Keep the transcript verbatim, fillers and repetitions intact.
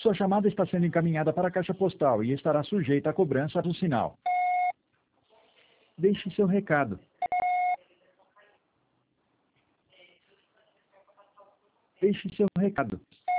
Sua chamada está sendo encaminhada para a caixa postal e estará sujeita à cobrança do sinal. Deixe seu recado. Deixe seu recado.